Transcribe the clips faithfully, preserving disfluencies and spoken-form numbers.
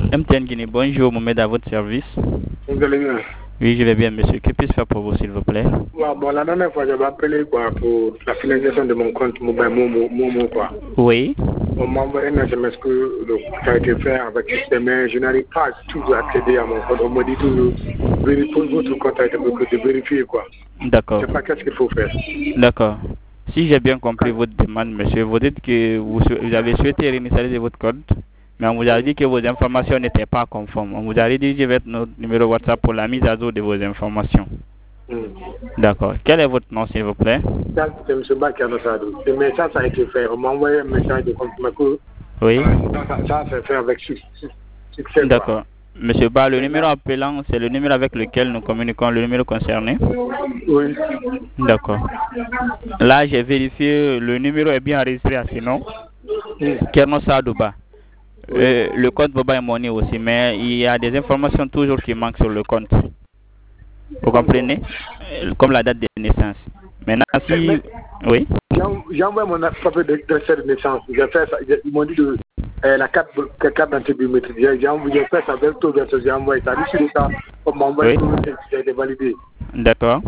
M T N Guinée, bonjour, Mohamed à votre service. Vous allez bien? Oui, je vais bien, monsieur. Que puis-je faire pour vous, s'il vous plaît? Ouais, bon, la dernière fois, j'avais appelé quoi, pour la finalisation de mon compte mobile Momo, Momo quoi. Oui. On m'a envoyé un S M S que le, ça a été fait avec le système, mais je n'arrive pas toujours à accéder à mon compte. On me dit toujours, vérifiez votre compte a été bloqué, de vérifier quoi. D'accord. Je ne sais pas qu'est-ce qu'il faut faire. D'accord. Si j'ai bien compris votre demande, monsieur, vous dites que vous, vous avez souhaité réinitialiser votre compte, mais on vous a dit que vos informations n'étaient pas conformes. On vous a redirigé vers notre numéro WhatsApp pour la mise à jour de vos informations. Hmm. D'accord. Quel est votre nom, s'il vous plaît? Ça, c'est M. Bakano Sadou. Mais ça, ça a été fait. On m'a envoyé un message de confirmation. Oui. Ça, ça, ça s'est fait avec succès. D'accord. Monsieur Ba, le numéro appelant, c'est le numéro avec lequel nous communiquons, le numéro concerné? Oui. D'accord. Là, j'ai vérifié, le numéro est bien enregistré à ce nom. Kerno Sadouba. Euh, le compte Mobile Money aussi, mais il y a des informations toujours qui manquent sur le compte. Vous comprenez? Comme la date de naissance. Maintenant, si... Oui? J'ai envoyé mon papier de décès de naissance. J'ai fait ça. Ils m'ont dit de euh, la carte, carte d'identité biométrique. J'ai fait ça avec tout. J'ai envoyé ça. D'ici le temps, on m'a envoyé tout. Ça a été validé. D'accord.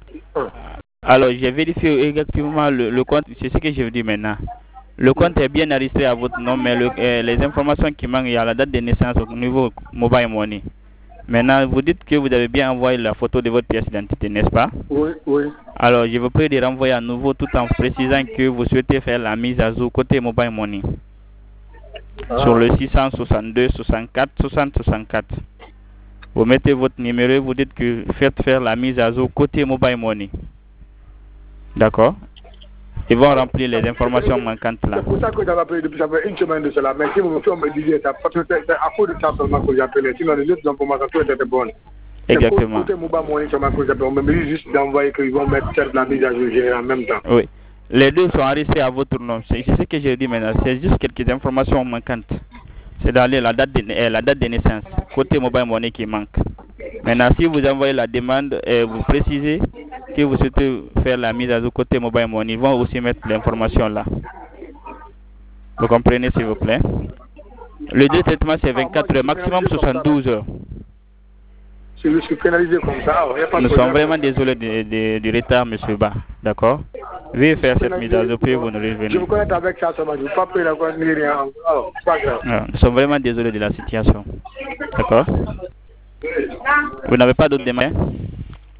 Alors, j'ai vérifié exactement le, le compte. C'est ce que je vous dis maintenant. Le compte est bien enregistré à votre nom, mais le, euh, les informations qui manquent, il y a la date de naissance au niveau Mobile Money. Maintenant, vous dites que vous avez bien envoyé la photo de votre pièce d'identité, n'est-ce pas? Oui, oui. Alors, je vous prie de renvoyer à nouveau tout en précisant que vous souhaitez faire la mise à jour côté Mobile Money. Ah. Sur le six cent soixante-deux soixante-quatre soixante soixante-quatre. Vous mettez votre numéro et vous dites que faites faire la mise à jour côté Mobile Money. D'accord? Ils vont remplir les informations manquantes là. C'est pour ça que j'avais appelé depuis ça fait une semaine de cela. Mais si vous me disiez ça, parce que c'est à cause de ça seulement que j'ai appelé. Sinon, les autres informations étaient bonnes. Exactement. Côté Mobile Money seulement que j'appelle. On me dit juste d'envoyer qu'ils vont mettre la mise à jour en même temps. Oui. Les deux sont enregistrés à votre nom. C'est ce que je dis maintenant. C'est juste quelques informations manquantes. C'est d'aller la date de, euh, la date de naissance. Côté Mobile Money qui manque. Maintenant, si vous envoyez la demande et vous précisez que vous souhaitez faire la mise à jour côté Mobile Money, ils vont aussi mettre l'information là. Vous comprenez, s'il vous plaît? Le deux traitement, c'est vingt-quatre heures, maximum soixante-douze heures. Si je suis pénalisé comme ça, il n'y a pas de Nous sommes vraiment désolés de, de, du retard, monsieur Ba. D'accord? Veuillez faire cette mise à jour, puis vous nous revenez. Je vous connais avec ça, ça va. Je ne vais pas payer la quoi, ni rien. Oh, pas grave. Ah, nous sommes vraiment désolés de la situation. D'accord? Vous n'avez pas d'autres demandes?